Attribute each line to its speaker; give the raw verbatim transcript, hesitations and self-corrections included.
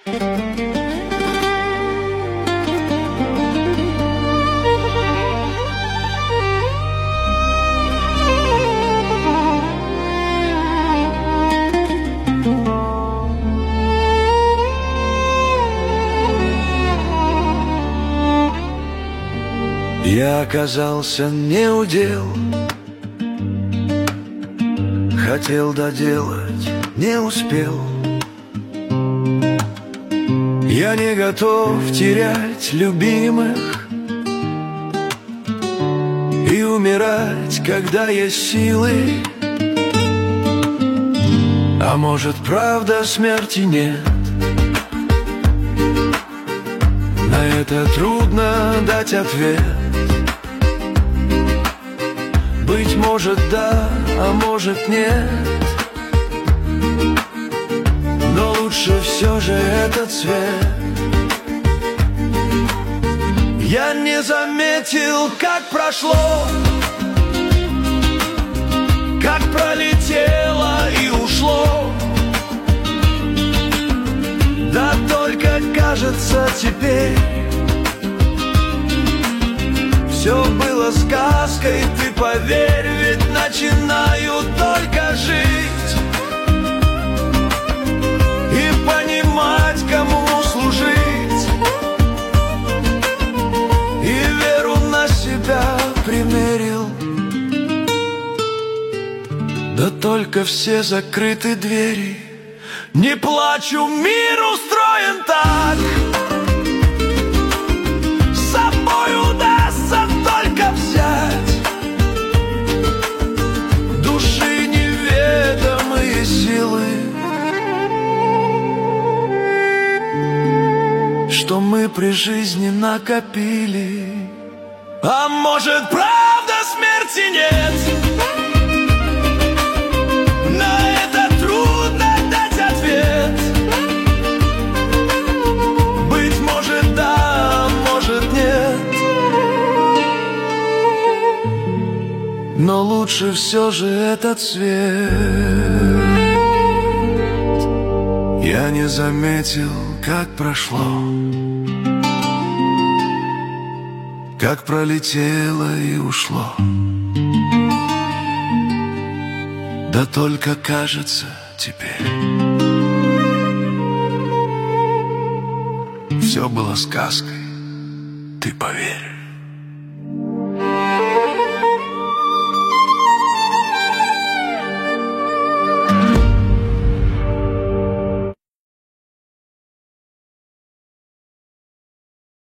Speaker 1: Я оказался не у дел, хотел доделать, не успел. Я не готов терять любимых и умирать, когда есть силы. А может, правда, смерти нет? На это трудно дать ответ. Быть может, да, а может, нет. Но лучше все же этот свет. Я не заметил, как прошло, как пролетело и ушло. Да только кажется теперь все было сказкой, ты поверь, ведь начинаю только жить и понимать, кому служить, и веру на себя примерил. Да только все закрыты двери. Не плачу, мир устроен так. С собой удастся только взять души неведомые силы, что мы при жизни накопили. А может, правда, смерти нет? Но лучше все же этот свет. Я не заметил, как прошло, как пролетело и ушло. Да только кажется теперь все было сказкой, ты поверь.